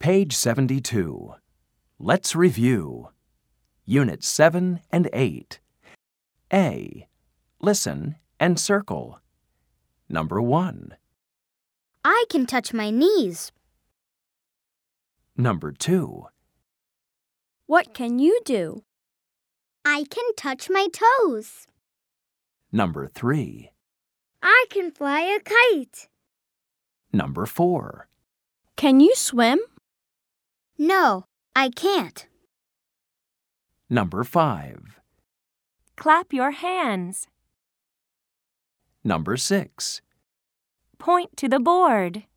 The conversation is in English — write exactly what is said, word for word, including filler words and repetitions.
Page seventy-two. Let's review. Unit seven and eight. A. Listen and circle. Number one. I can touch my knees. Number two. What can you do? I can touch my toes. Number three. I can fly a kite. Number four. Can you swim? No, I can't. Number five. Clap your hands. Number six. Point to the board.